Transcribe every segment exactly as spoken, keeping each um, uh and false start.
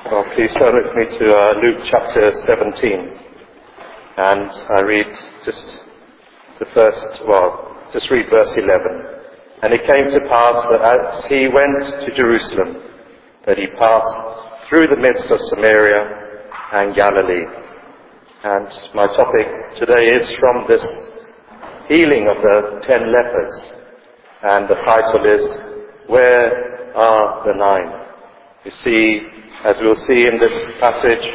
Well, please turn with me to uh, Luke chapter seventeen. And I read just the first, well, just read verse eleven. And it came to pass that as he went to Jerusalem, that he passed through the midst of Samaria and Galilee. And my topic today is from this healing of the ten lepers. And the title is, Where Are the Nine? You see, as we'll see in this passage,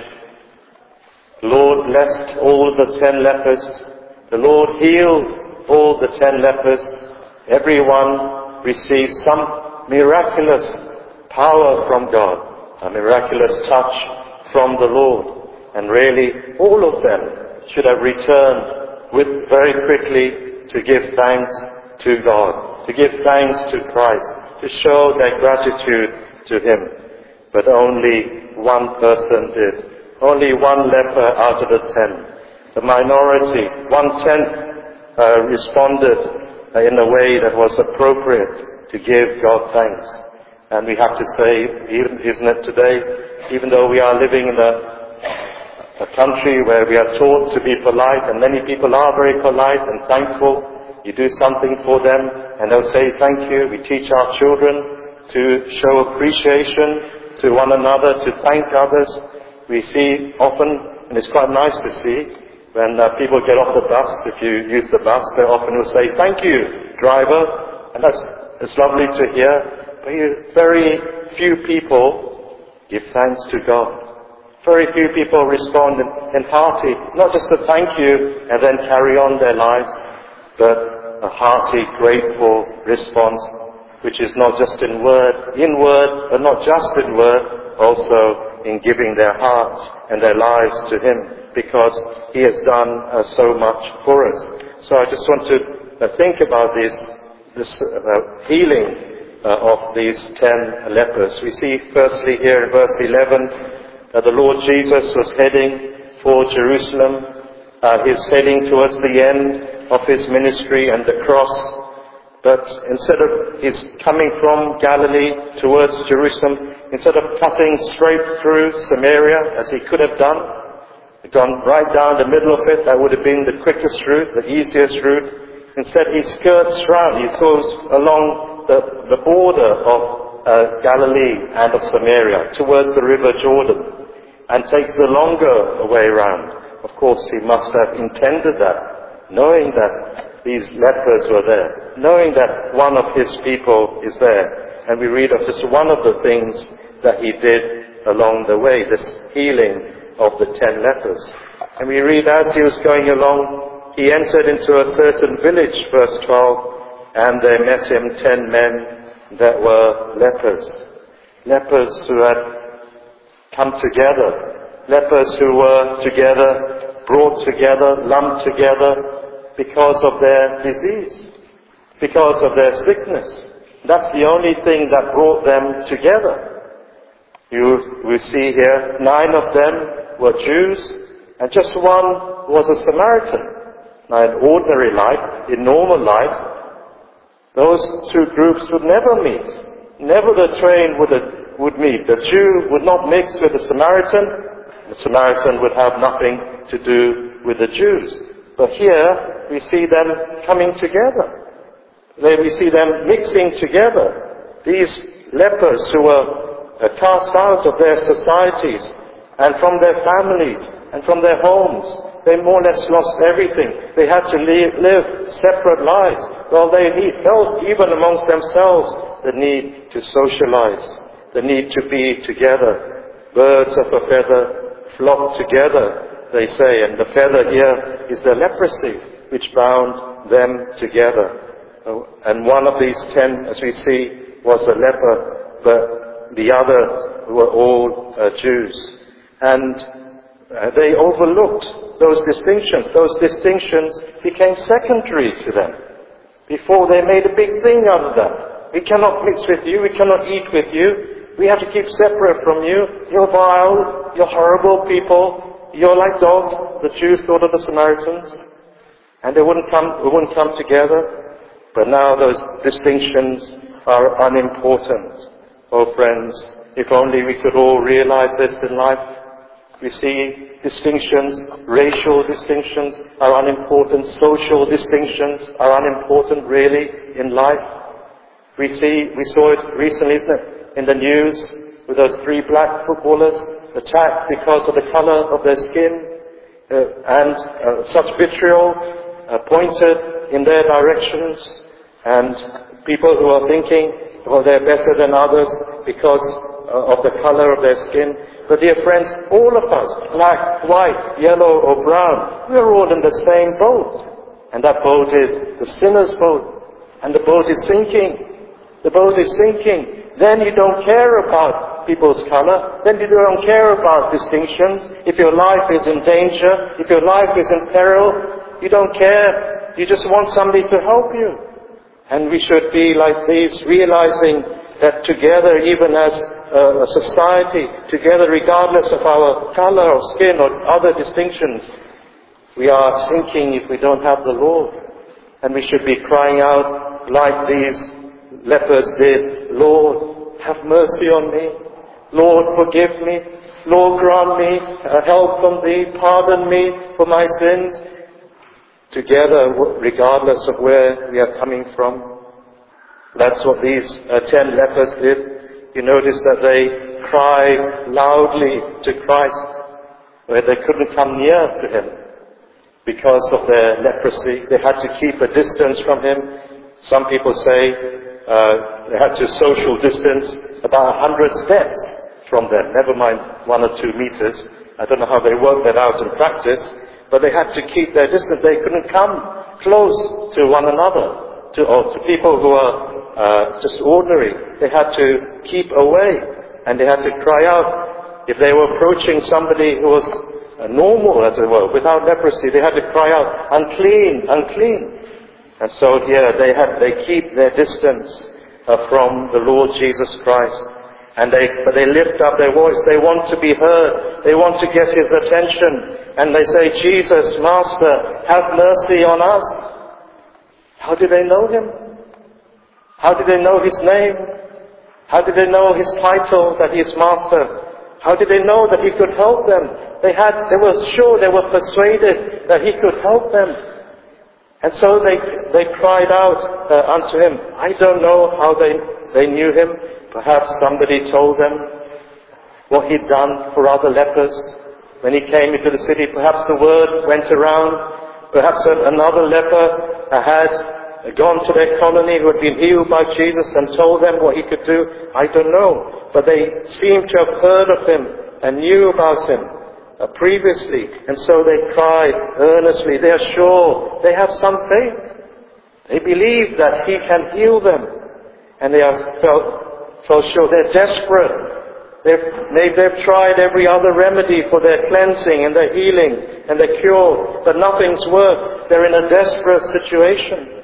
the Lord blessed all the ten lepers. The Lord healed all the ten lepers. Everyone received some miraculous power from God, a miraculous touch from the Lord. And really, all of them should have returned with very quickly to give thanks to God, to give thanks to Christ, to show their gratitude to Him. But only one person did. Only one leper out of the ten. The minority, one-tenth, uh, responded uh, in a way that was appropriate to give God thanks. And we have to say, even, isn't it today, even though we are living in a, a country where we are taught to be polite, and many people are very polite and thankful, you do something for them, and they'll say thank you. We teach our children to show appreciation to one another, to thank others. We see often, and it's quite nice to see, when uh, people get off the bus, if you use the bus, they often will say, thank you, driver. And that's, it's lovely to hear. But you, very few people give thanks to God. Very few people respond in, in hearty, not just a thank you and then carry on their lives, but a hearty, grateful response, which is not just in word, in word, but not just in word, also in giving their hearts and their lives to Him, because He has done uh, so much for us. So I just want to uh, think about this, this uh, healing uh, of these ten lepers. We see firstly here in verse eleven that the Lord Jesus was heading for Jerusalem. Uh, he's heading towards the end of His ministry and the cross. But instead of his coming from Galilee towards Jerusalem, instead of cutting straight through Samaria, as he could have done, gone right down the middle of it, that would have been the quickest route, the easiest route. Instead, he skirts round, he goes along the, the border of uh, Galilee and of Samaria, towards the river Jordan, and takes the longer way round. Of course, he must have intended that, knowing that these lepers were there, knowing that one of his people is there. And we read of just one of the things that he did along the way, this healing of the ten lepers. And we read as he was going along, he entered into a certain village, verse twelve, and there met him ten men that were lepers. Lepers who had come together, lepers who were together, brought together, lumped together, because of their disease, because of their sickness. That's the only thing that brought them together. You we see here, nine of them were Jews, and just one was a Samaritan. Now in ordinary life, in normal life, those two groups would never meet. Never the twain would, would meet. The Jew would not mix with the Samaritan. The Samaritan would have nothing to do with the Jews. But here, we see them coming together. There we see them mixing together. These lepers who were uh, cast out of their societies and from their families and from their homes. They more or less lost everything. They had to live, live separate lives. Well, they need, felt even amongst themselves the need to socialize, the need to be together. Birds of a feather flock together, they say, and the feather here is the leprosy which bound them together. And one of these ten, as we see, was a leper, but the others were all uh, Jews. And uh, they overlooked those distinctions. Those distinctions became secondary to them. Before they made a big thing out of that. We cannot mix with you, we cannot eat with you, we have to keep separate from you, you're vile, you're horrible people, you're like dogs. The Jews thought of the Samaritans, and they wouldn't come, we wouldn't come together. But now those distinctions are unimportant. Oh friends, If only we could all realize this in life. We see distinctions, racial distinctions are unimportant, social distinctions are unimportant really in life. We see, we saw it recently, isn't it, in the news with those three black footballers attacked because of the colour of their skin, uh, and uh, such vitriol uh, pointed in their directions, and people who are thinking, well, they're better than others because uh, of the colour of their skin. But dear friends, all of us, black, white, yellow or brown, we're all in the same boat. And that boat is the sinner's boat. And the boat is sinking. The boat is sinking. Then you don't care about people's colour. Then you don't care about distinctions. If your life is in danger, if your life is in peril, you don't care. You just want somebody to help you. And we should be like these, realizing that together, even as a society, together regardless of our colour or skin or other distinctions, we are sinking if we don't have the Lord. And we should be crying out like these lepers did, Lord, have mercy on me. Lord, forgive me. Lord, grant me uh, help from Thee. Pardon me for my sins. Together, regardless of where we are coming from. That's what these uh, ten lepers did. You notice that they cried loudly to Christ, where they couldn't come near to Him because of their leprosy. They had to keep a distance from Him. Some people say uh, they had to social distance about a hundred steps from them, never mind one or two meters. I don't know how they worked that out in practice, but they had to keep their distance. They couldn't come close to one another, to, or to people who are uh, just ordinary. They had to keep away, and they had to cry out. If they were approaching somebody who was uh, normal, as it were, without leprosy, they had to cry out, unclean, unclean. And so here they had, they keep their distance uh, from the Lord Jesus Christ. And they, but they lift up their voice. They want to be heard. They want to get His attention. And they say, Jesus, Master, have mercy on us. How did they know Him? How did they know His name? How did they know His title, that He is Master? How did they know that He could help them? They had, they were sure, they were persuaded that He could help them. And so they, they cried out uh, unto Him. I don't know how they, they knew Him. Perhaps somebody told them what He'd done for other lepers. When He came into the city, perhaps the word went around. Perhaps another leper had gone to their colony who had been healed by Jesus and told them what He could do. I don't know. But they seemed to have heard of Him and knew about Him uh, previously. And so they cried earnestly. They are sure. They have some faith. They believe that He can heal them. And they are felt, felt sure. They're desperate. They've, they've, they've tried every other remedy for their cleansing and their healing and their cure, but nothing's worked. They're in a desperate situation.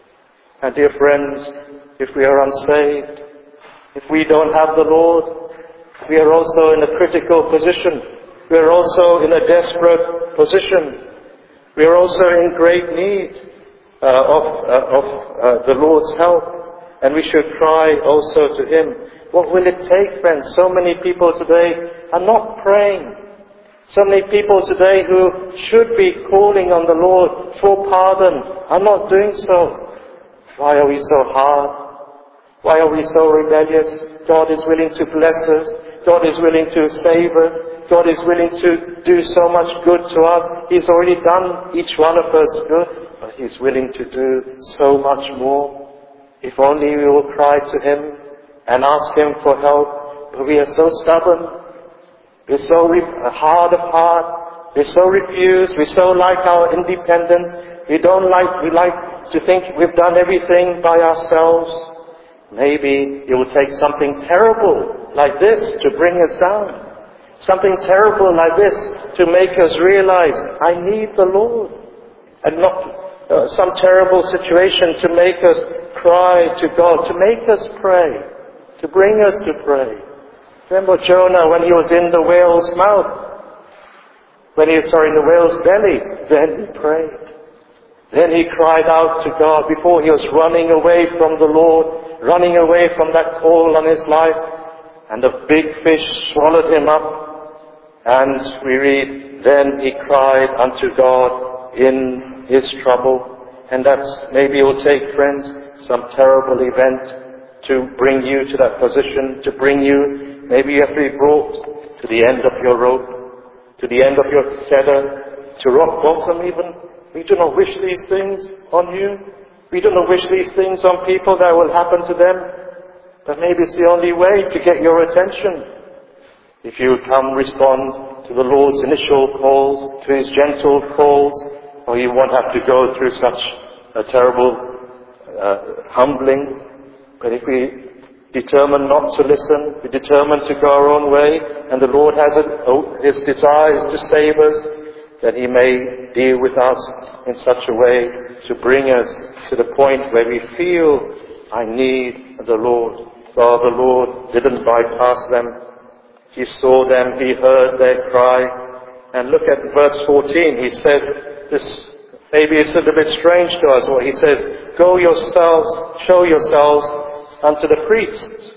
And dear friends, if we are unsaved, if we don't have the Lord, we are also in a critical position. We are also in a desperate position. We are also in great need uh, of, uh, of uh, the Lord's help. And we should cry also to Him. What will it take, friends? So many people today are not praying. So many people today who should be calling on the Lord for pardon are not doing so. Why are we so hard? Why are we so rebellious? God is willing to bless us. God is willing to save us. God is willing to do so much good to us. He's already done each one of us good, but He's willing to do so much more. If only we will cry to Him and ask Him for help. But we are so stubborn. We're so re- hard of heart. We're so refused. We so like our independence. We don't like, we like to think we've done everything by ourselves. Maybe it will take something terrible like this to bring us down. Something terrible like this to make us realize, I need the Lord. And not uh, some terrible situation to make us cry to God, to make us pray, to bring us to pray. Remember Jonah when he was in the whale's mouth, when he was, sorry, in the whale's belly, then he prayed. Then he cried out to God before he was running away from the Lord, running away from that call on his life. and a big fish swallowed him up. And we read, then he cried unto God in his trouble. And that's, maybe it will take, friends, some terrible event to bring you to that position, to bring you, maybe you have to be brought to the end of your rope, to the end of your tether, to rock bottom even. We do not wish these things on you. We do not wish these things on people that will happen to them. But maybe it's the only way to get your attention. If you come respond to the Lord's initial calls, to his gentle calls, or you won't have to go through such a terrible uh, humbling. But if we determine not to listen, we determine to go our own way, and the Lord has it, oh, his desire is to save us, that he may deal with us in such a way to bring us to the point where we feel, I need the Lord. Well, the Lord didn't bypass them. He saw them, he heard their cry. And look at verse fourteen, he says, this, maybe it's a little bit strange to us what he says, go yourselves, show yourselves unto the priests.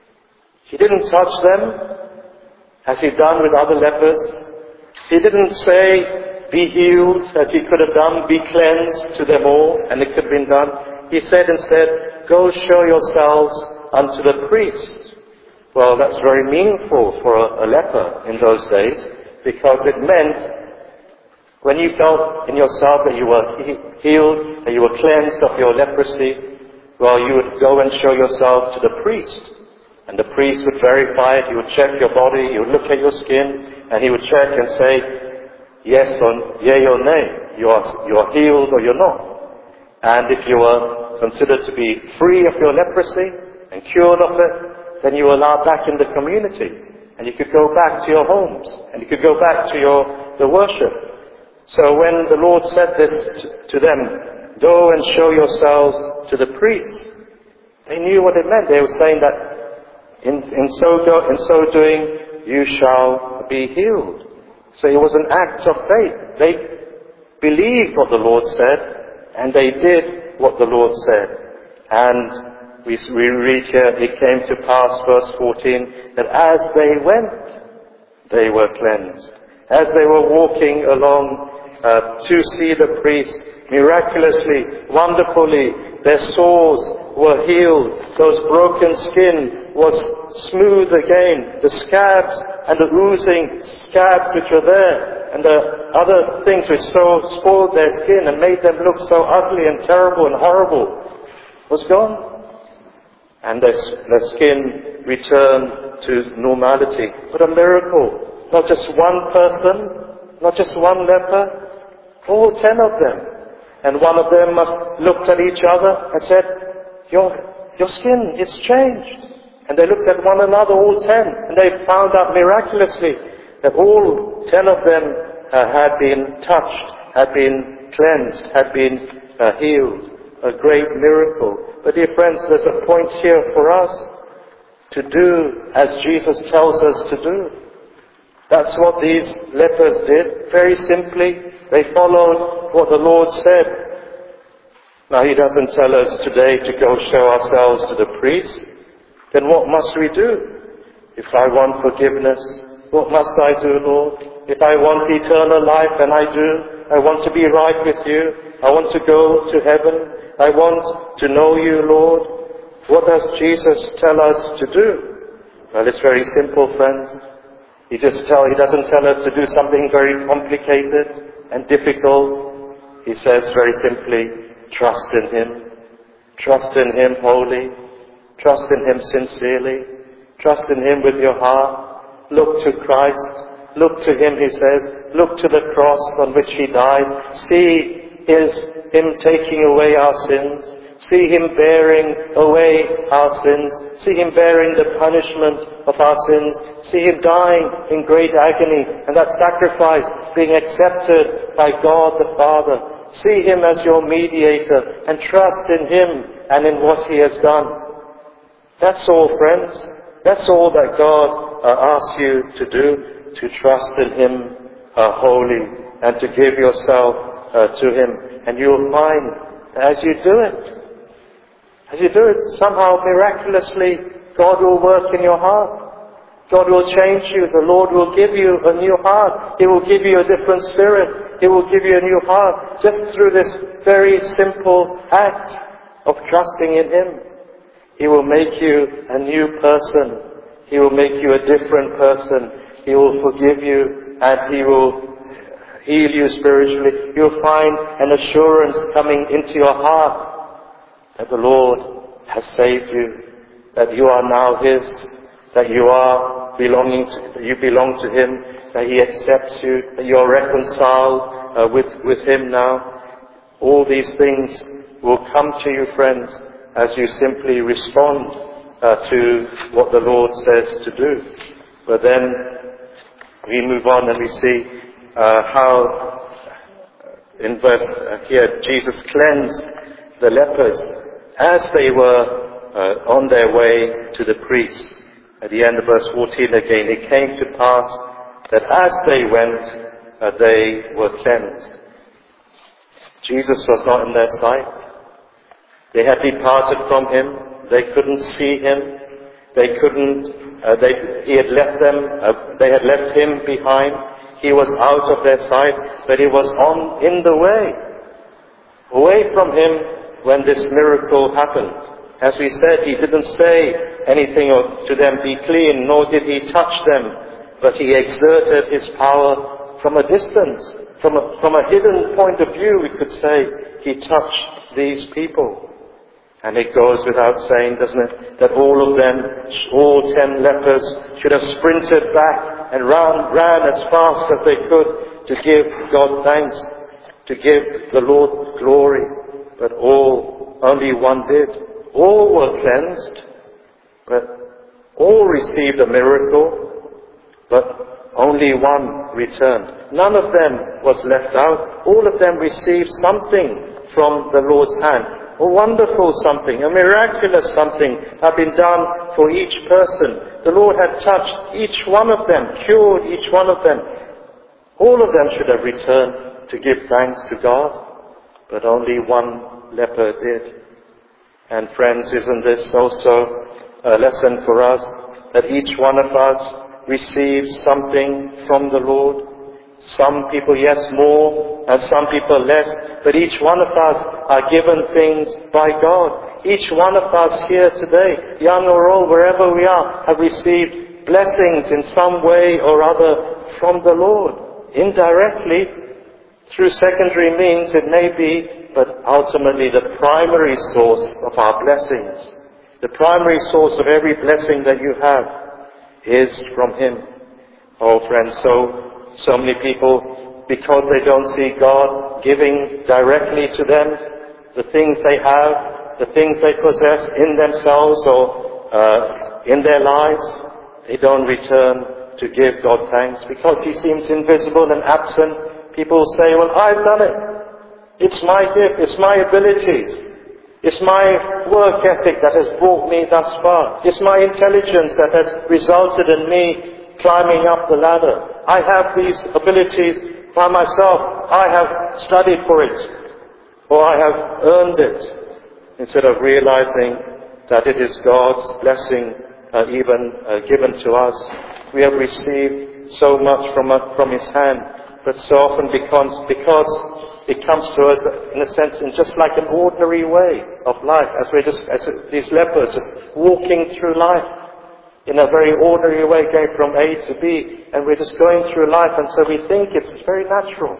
He didn't touch them, as he done with other lepers. He didn't say, be healed, as he could have done, be cleansed to them all, and it could have been done. He said instead, go show yourselves unto the priest. Well, that's very meaningful for a, a leper in those days, because it meant when you felt in yourself that you were he- healed, that you were cleansed of your leprosy, well, you would go and show yourself to the priest. And the priest would verify it, he would check your body, he would look at your skin, and he would check and say, yes or yea or nay, you are, you are healed or you're not. And if you were considered to be free of your leprosy and cured of it, then you were allowed back in the community. And you could go back to your homes, and you could go back to your the worship. So when the Lord said this to, to them, go and show yourselves to the priests, they knew what it meant. They were saying that in, in, so, go, in so doing, you shall be healed. So it was an act of faith. They believed what the Lord said, and they did what the Lord said. And we, we read here, it came to pass, verse fourteen, that as they went, they were cleansed. As they were walking along uh, to see the priest, miraculously, wonderfully, their sores were healed. Those broken skin was smooth again. The scabs and the oozing scabs which were there, and the other things which so spoiled their skin and made them look so ugly and terrible and horrible, was gone. And their, their skin returned to normality. What a miracle. Not just one person, not just one leper, all ten of them. And one of them must looked at each other and said, your, your skin, it's changed. And they looked at one another, all ten, and they found out miraculously that all ten of them uh, had been touched, had been cleansed, had been uh, healed. A great miracle. But dear friends, there's a point here for us to do as Jesus tells us to do. That's what these lepers did. Very simply, they followed what the Lord said. Now, he doesn't tell us today to go show ourselves to the priest. Then what must we do? If I want forgiveness, what must I do, Lord? If I want eternal life, and I do, I want to be right with you. I want to go to heaven. I want to know you, Lord. What does Jesus tell us to do? Well, it's very simple, friends. He just tell, he doesn't tell us to do something very complicated and difficult. He says very simply, trust in him. Trust in him wholly. Trust in him sincerely. Trust in him with your heart. Look to Christ. Look to him, he says. Look to the cross on which he died. See his, him taking away our sins. See him bearing away our sins. See him bearing the punishment of our sins. See him dying in great agony, and that sacrifice being accepted by God the Father. See him as your mediator, and trust in him and in what he has done. That's all, friends. That's all that God uh, asks you to do, to trust in him uh, wholly, and to give yourself uh, to him. And you'll find, as you do it, As you do it, somehow miraculously, God will work in your heart. God will change you. The Lord will give you a new heart. He will give you a different spirit. He will give you a new heart just through this very simple act of trusting in Him. He will make you a new person. He will make you a different person. He will forgive you and He will heal you spiritually. You'll find an assurance coming into your heart that the Lord has saved you, that you are now His, that you are belonging to, that you belong to Him, that He accepts you, that you are reconciled uh, with, with Him now. All these things will come to you, friends, as you simply respond uh, to what the Lord says to do. But then we move on and we see uh, how in verse uh, here Jesus cleansed the lepers as they were uh, on their way to the priest. At the end of verse fourteen again, it came to pass that as they went, uh, they were cleansed. Jesus was not in their sight. They had departed from Him. They couldn't see Him. They couldn't, uh, they, He had left them, uh, they had left Him behind. He was out of their sight, but He was on, in the way, away from Him when this miracle happened. As we said, He didn't say anything to them, be clean, nor did He touch them, but He exerted His power from a distance, from a, from a hidden point of view, we could say. He touched these people. And it goes without saying, doesn't it, that all of them, all ten lepers, should have sprinted back and ran, ran as fast as they could to give God thanks, to give the Lord glory. But all, only one did. All were cleansed, but all received a miracle, but only one returned. None of them was left out. All of them received something from the Lord's hand. A wonderful something, a miraculous something had been done for each person. The Lord had touched each one of them, cured each one of them. All of them should have returned to give thanks to God, but only one leper did. And friends, isn't this also a lesson for us, that each one of us receives something from the Lord? Some people, yes, more, and some people less, but each one of us are given things by God. Each one of us here today, young or old, wherever we are, have received blessings in some way or other from the Lord. Indirectly, through secondary means it may be, but ultimately the primary source of our blessings, the primary source of every blessing that you have is from Him. Oh friends, so So many people, because they don't see God giving directly to them the things they have, the things they possess in themselves or uh, in their lives, they don't return to give God thanks because He seems invisible and absent. People say, well, I've done it. It's my gift. It's my abilities. It's my work ethic that has brought me thus far. It's my intelligence that has resulted in me climbing up the ladder. I have these abilities by myself. I have studied for it, or I have earned it, instead of realizing that it is God's blessing uh, even uh, given to us. We have received so much from uh, from His hand, but so often becomes because it comes to us in a sense in just like an ordinary way of life, as we're just as these lepers just walking through life. In a very ordinary way, going from A to B, and we're just going through life, and so we think it's very natural.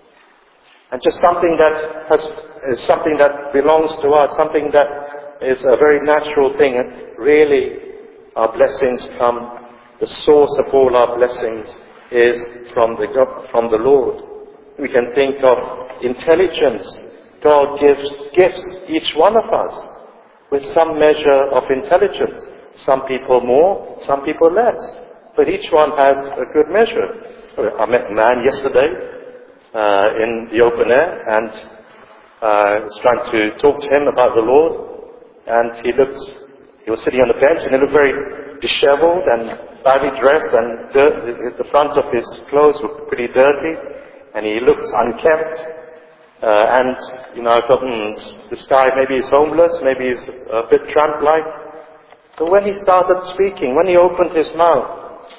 And just something that has, is something that belongs to us, something that is a very natural thing, and really our blessings come, the source of all our blessings is from the, from the Lord. We can think of intelligence. God gives gifts, each one of us, with some measure of intelligence. Some people more, some people less. But each one has a good measure. I met a man yesterday uh, in the open air, and uh, I was trying to talk to him about the Lord. And he looked, he was sitting on the bench, and he looked very disheveled and badly dressed, and dirt, the front of his clothes were pretty dirty, and he looked unkempt. Uh, and, you know, I thought, hmm, this guy maybe he's homeless, maybe he's a bit tramp-like. But when he started speaking, when he opened his mouth,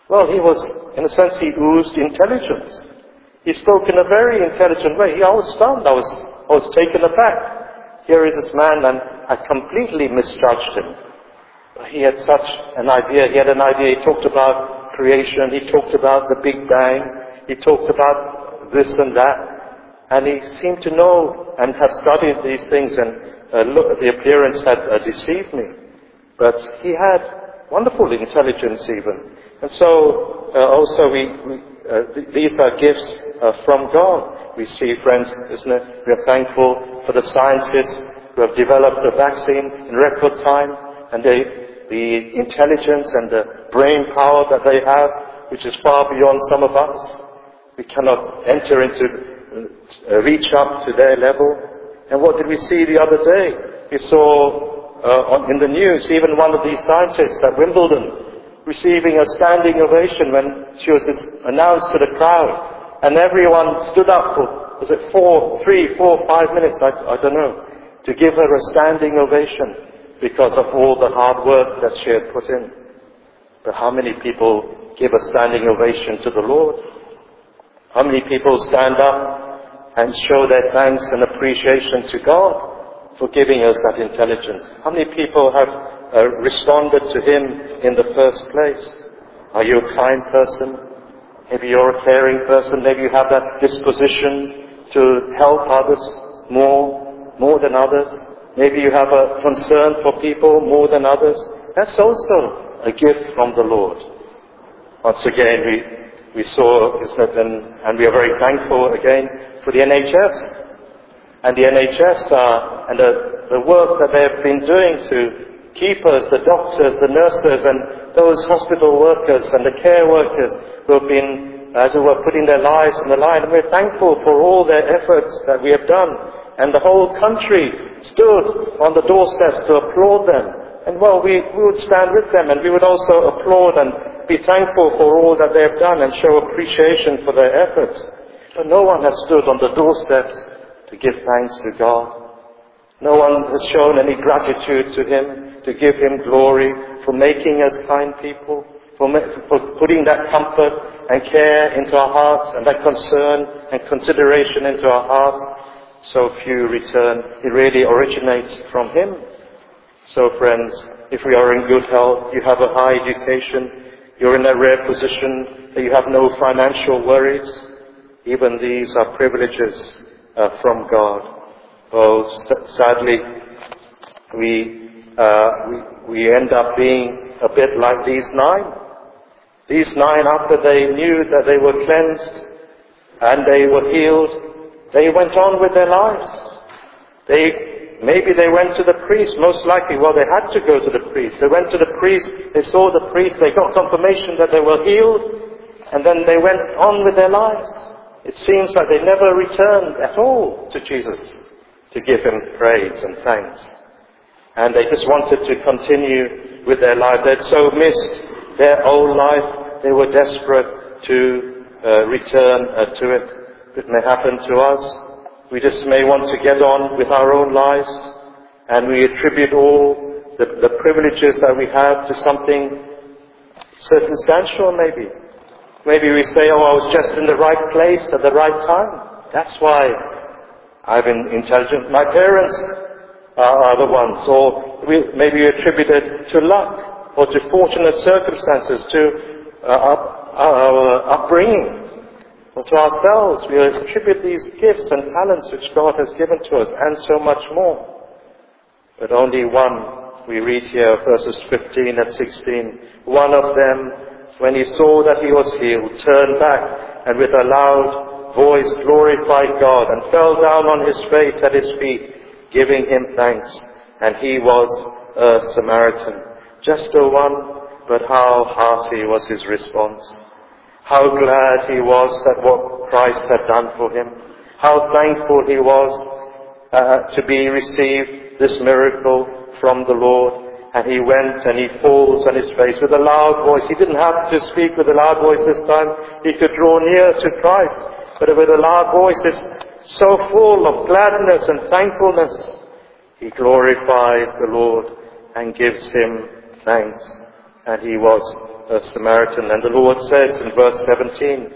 Well, he was, in a sense, he oozed intelligence. He spoke in a very intelligent way. I was stunned. I was, I was taken aback. Here is this man, and I completely misjudged him. He had such an idea. He had an idea. He talked about creation. He talked about the Big Bang. He talked about this and that. And he seemed to know and have studied these things, and uh, look, the appearance had uh, deceived me. But he had wonderful intelligence even. And so uh, also we, we uh, th- these are gifts uh, from God. We see, friends, isn't it? We are thankful for the scientists who have developed a vaccine in record time, and they, the intelligence and the brain power that they have, which is far beyond some of us. We cannot enter into, uh, reach up to their level. And what did we see the other day? We saw uh, on, in the news, even one of these scientists at Wimbledon receiving a standing ovation when she was announced to the crowd. And everyone stood up for, was it four, three, four, five minutes, I, I don't know, to give her a standing ovation because of all the hard work that she had put in. But how many people give a standing ovation to the Lord? How many people stand up and show their thanks and appreciation to God for giving us that intelligence? How many people have uh, responded to Him in the first place? Are you a kind person? Maybe you're a caring person. Maybe you have that disposition to help others more, more than others. Maybe you have a concern for people more than others. That's also a gift from the Lord. Once again, we we saw, isn't it, and, and we are very thankful again for the N H S. And the N H S uh, and the, the work that they have been doing to keep us, the doctors, the nurses, and those hospital workers and the care workers who have been, as it were, putting their lives on the line. And we're thankful for all their efforts that we have done. And the whole country stood on the doorsteps to applaud them. And well, we, we would stand with them, and we would also applaud and be thankful for all that they have done and show appreciation for their efforts. But no one has stood on the doorsteps to give thanks to God. No one has shown any gratitude to Him, to give Him glory for making us kind people, for, for putting that comfort and care into our hearts, and that concern and consideration into our hearts. So few return. It really originates from Him. So friends, if we are in good health, you have a high education, you're in a rare position that you have no financial worries, even these are privileges uh, from God. Oh, s- sadly, we, uh, we we end up being a bit like these nine. These nine, after they knew that they were cleansed and they were healed, they went on with their lives. They Maybe they went to the priest, most likely. Well, they had to go to the priest. They went to the priest, they saw the priest, they got confirmation that they were healed, and then they went on with their lives. It seems like they never returned at all to Jesus to give Him praise and thanks. And they just wanted to continue with their life. They'd so missed their old life, they were desperate to uh, return uh, to it. It may happen to us. We just may want to get on with our own lives, and we attribute all the, the privileges that we have to something circumstantial maybe. Maybe we say, oh, I was just in the right place at the right time. That's why I've been intelligent. My parents are, are the ones. Or we, maybe we attribute it to luck, or to fortunate circumstances, to uh, our, our upbringing. Or to ourselves, we attribute these gifts and talents which God has given to us, and so much more. But only one, we read here, verses fifteen and sixteen, one of them, when he saw that he was healed, turned back, and with a loud voice glorified God, and fell down on his face at his feet, giving Him thanks. And he was a Samaritan. Just a one, but how hearty was his response. How glad he was at what Christ had done for him. How thankful he was uh, to be received this miracle from the Lord. And he went and he falls on his face with a loud voice. He didn't have to speak with a loud voice this time. He could draw near to Christ. But with a loud voice, it's so full of gladness and thankfulness. He glorifies the Lord and gives Him thanks. and he was a Samaritan. And the Lord says in verse seventeen,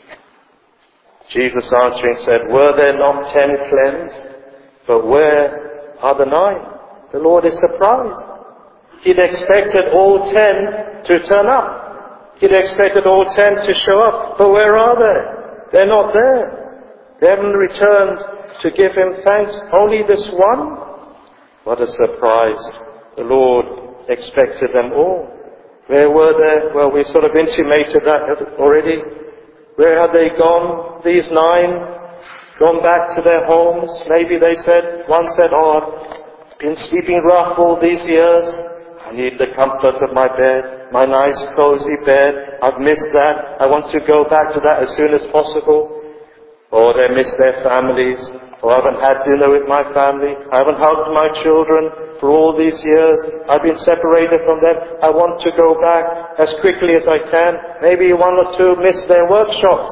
Jesus answering said, were there not ten cleansed? But where are the nine? The Lord is surprised. He'd expected all ten to turn up. He'd expected all ten to show up. But where are they? They're not there. They haven't returned to give him thanks. Only this one? What a surprise. The Lord expected them all. Where were they? Well, we sort of intimated that already. Where had they gone? These nine gone back to their homes. Maybe they said, one said, oh, I've been sleeping rough all these years. I need the comfort of my bed, my nice cozy bed. I've missed that. I want to go back to that as soon as possible. Or they miss their families. Or I haven't had dinner with my family. I haven't hugged my children for all these years. I've been separated from them. I want to go back as quickly as I can. Maybe one or two missed their workshops.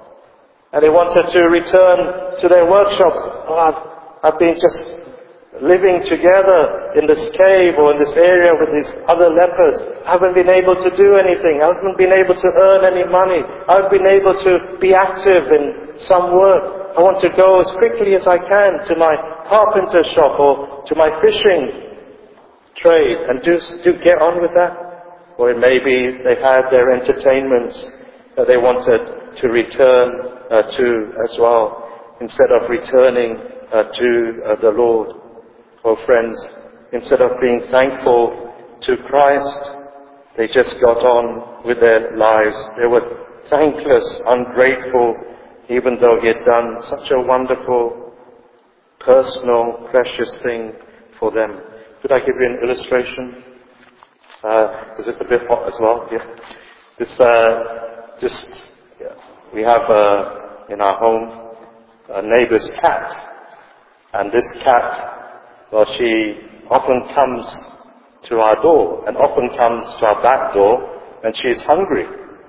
And they wanted to return to their workshops. Oh, I've, I've been just living together in this cave or in this area with these other lepers. I haven't been able to do anything. I haven't been able to earn any money. I haven't been able to be active in some work. I want to go as quickly as I can to my carpenter shop or to my fishing trade and do, do get on with that. Or maybe they had their entertainments that they wanted to return uh, to as well, instead of returning uh, to uh, the Lord. Oh friends, instead of being thankful to Christ, they just got on with their lives. They were thankless, ungrateful, even though he had done such a wonderful, personal, precious thing for them. Could I give you an illustration? Because uh, it's a bit hot as well. Yeah. This, uh, just, yeah. we have uh, in our home a neighbor's cat. And this cat, well, she often comes to our door and often comes to our back door when she's hungry.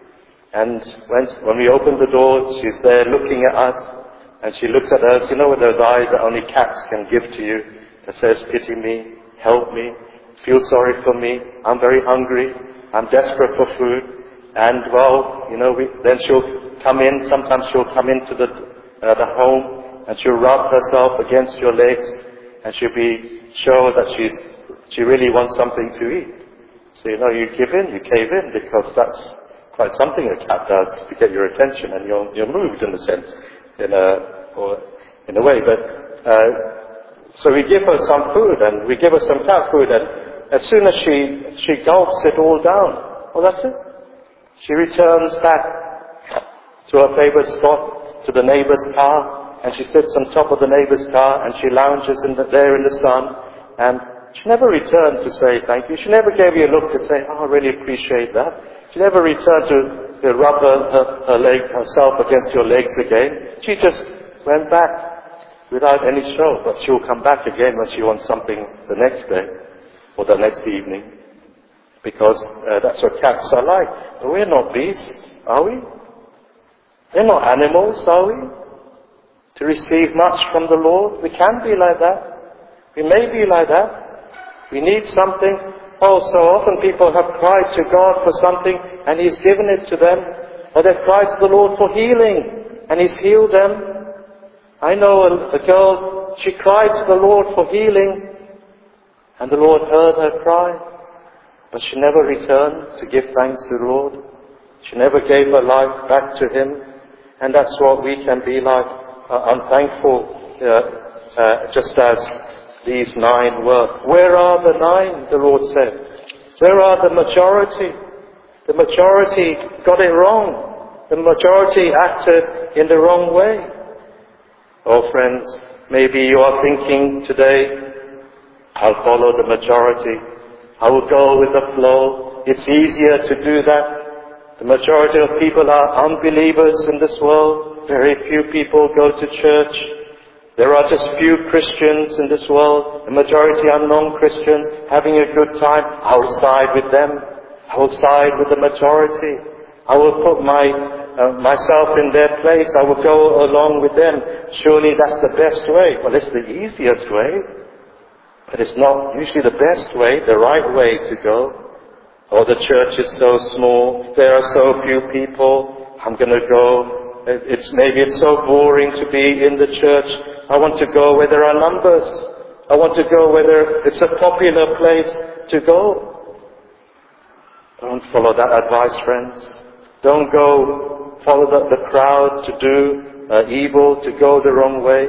And when, when we open the door, she's there looking at us, and she looks at us, you know, with those eyes that only cats can give to you, that says, pity me, help me, feel sorry for me, I'm very hungry, I'm desperate for food. And well, you know, we, then she'll come in, sometimes she'll come into the, uh, the home, and she'll rub herself against your legs, and she'll be sure that she's, she really wants something to eat. So, you know, you give in, you cave in, because that's quite something a cat does to get your attention, and you're, you're moved in a sense, in a, or in a way. But, uh, so we give her some food, and we give her some cat food, and as soon as she, she gulps it all down, well, that's it. She returns back to her favorite spot, to the neighbor's car, and she sits on top of the neighbor's car, and she lounges in the, there in the sun, and she never returned to say thank you. She never gave you a look to say, oh, I really appreciate that. She never returned to, to rub her, her, her leg, herself against your legs again. She just went back without any show. But she'll come back again when she wants something the next day or the next evening. Because uh, that's what cats are like. But we're not beasts, are we? We're not animals, are we? To receive much from the Lord. We can be like that. We may be like that. We need something. Oh, so often people have cried to God for something and He's given it to them. Or they've cried to the Lord for healing and He's healed them. I know a, a girl, she cried to the Lord for healing and the Lord heard her cry. But she never returned to give thanks to the Lord. She never gave her life back to Him. And that's what we can be like, uh, unthankful, uh, uh, just as these nine were. Where are the nine, the Lord said? Where are the majority? The majority got it wrong. The majority acted in the wrong way. Oh friends, maybe you are thinking today, I'll follow the majority. I will go with the flow. It's easier to do that. The majority of people are unbelievers in this world. Very few people go to church. There are just few Christians in this world. The majority are non-Christians having a good time. I will side with them. I will side with the majority. I will put my uh, myself in their place. I will go along with them. Surely that's the best way. Well, it's the easiest way. But it's not usually the best way, the right way to go. Or the church is so small, there are so few people, I'm going to go. It's maybe it's so boring to be in the church. I want to go where there are numbers. I want to go where there, it's a popular place to go. Don't follow that advice, friends. Don't go follow the, the crowd to do uh, evil, to go the wrong way.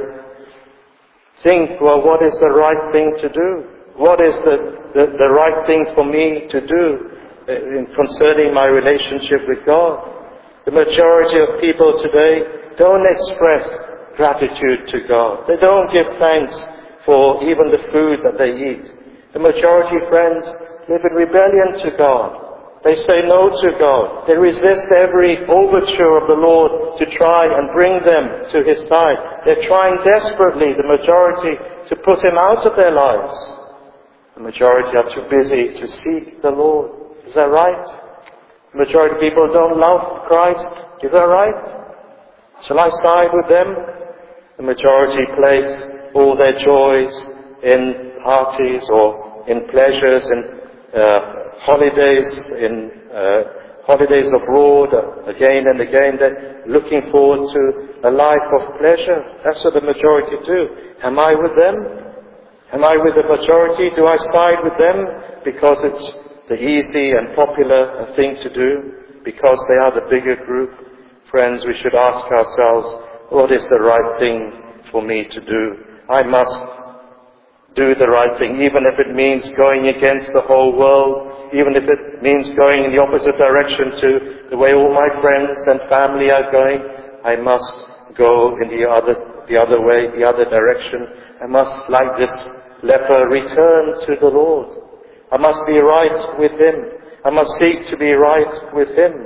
Think, well, what is the right thing to do? What is the, the, the right thing for me to do in concerning my relationship with God? The majority of people today don't express gratitude to God. They don't give thanks for even the food that they eat. The majority, friends, live in rebellion to God. They say no to God. They resist every overture of the Lord to try and bring them to His side. They're trying desperately, the majority, to put Him out of their lives. The majority are too busy to seek the Lord. Is that right? The majority of people don't love Christ. Is that right? Shall I side with them? The majority place all their joys in parties or in pleasures and uh, holidays, in uh, holidays abroad, uh, again and again. They're looking forward to a life of pleasure. That's what the majority do. Am I with them? Am I with the majority? Do I side with them because it's the easy and popular thing to do? Because they are the bigger group? Friends, we should ask ourselves, what is the right thing for me to do? I must do the right thing, even if it means going against the whole world, even if it means going in the opposite direction to the way all my friends and family are going. I must go in the other, the other way, the other direction. I must, like this leper, return to the Lord. I must be right with Him. I must seek to be right with Him.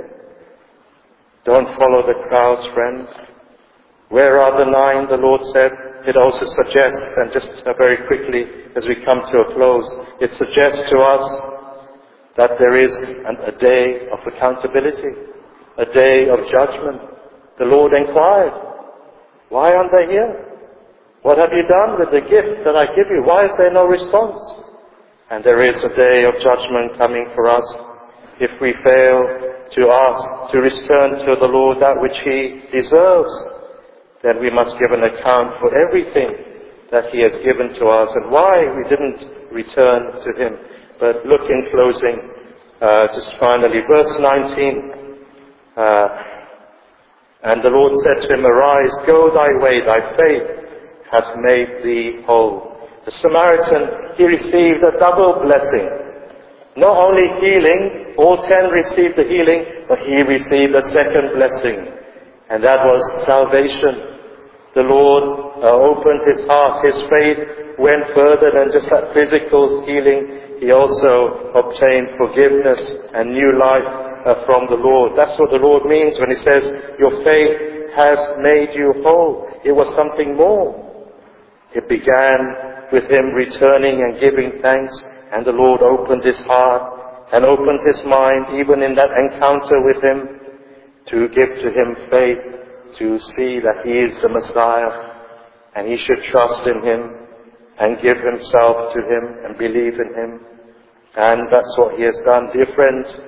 Don't follow the crowds, friends. Where are the nine, the Lord said? It also suggests, and just uh, very quickly as we come to a close, it suggests to us that there is an, a day of accountability, a day of judgment. The Lord inquired, why aren't they here? What have you done with the gift that I give you? Why is there no response? And there is a day of judgment coming for us if we fail to ask, to return to the Lord that which He deserves. Then we must give an account for everything that He has given to us and why we didn't return to Him. But look, in closing, uh, just finally, verse nineteen. Uh, and the Lord said to him, arise, go thy way, thy faith hath made thee whole. The Samaritan, he received a double blessing. Not only healing, all ten received the healing, but he received a second blessing. And that was salvation. The Lord uh, opened his heart. His faith went further than just that physical healing. He also obtained forgiveness and new life uh, from the Lord. That's what the Lord means when He says, your faith has made you whole. It was something more. It began with him returning and giving thanks, and the Lord opened his heart and opened his mind, even in that encounter with Him, to give to him faith, to see that He is the Messiah, and he should trust in Him and give himself to Him and believe in Him. And that's what he has done. Dear friends,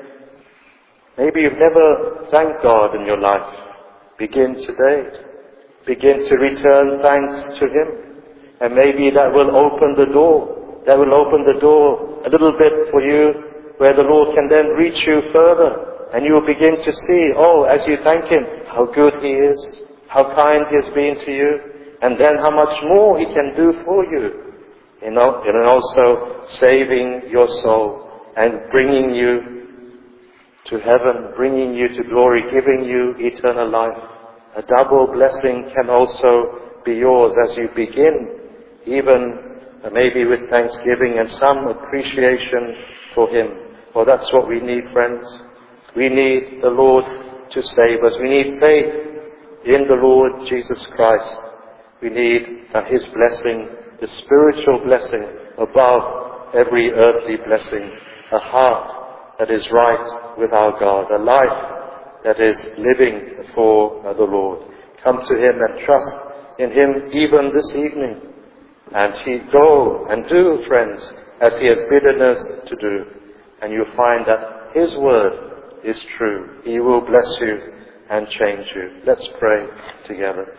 maybe you've never thanked God in your life. Begin today. Begin to return thanks to Him. And maybe that will open the door. That will open the door a little bit for you, where the Lord can then reach you further. And you will begin to see, oh, as you thank Him, how good He is, how kind He has been to you, and then how much more He can do for you. You know, and also saving your soul and bringing you to heaven, bringing you to glory, giving you eternal life. A double blessing can also be yours as you begin, even maybe with thanksgiving and some appreciation for Him. For that's what we need, friends. We need the Lord to save us. We need faith in the Lord Jesus Christ. We need uh, His blessing, the spiritual blessing above every earthly blessing. A heart that is right with our God. A life that is living for uh, the Lord. Come to Him and trust in Him even this evening. And He go and do, friends, as He has bidden us to do. And you'll find that his word is true. He will bless you and change you. Let's pray together.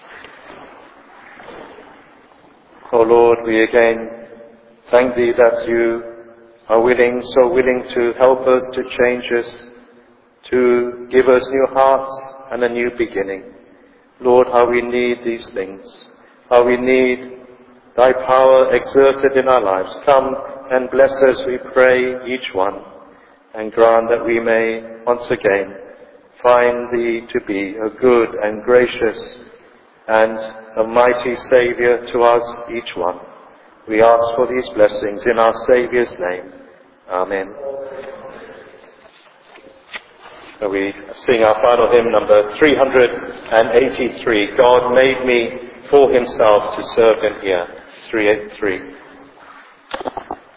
O Lord, we again thank thee that you are willing, so willing to help us, to change us, to give us new hearts and a new beginning. Lord, how we need these things, how we need thy power exerted in our lives. Come and bless us, we pray, each one, and grant that we may once again find thee to be a good and gracious and a mighty Saviour to us, each one. We ask for these blessings in our Saviour's name. Amen. So we sing our final hymn, number three hundred eighty-three. God made me for himself to serve him here. three eighty-three.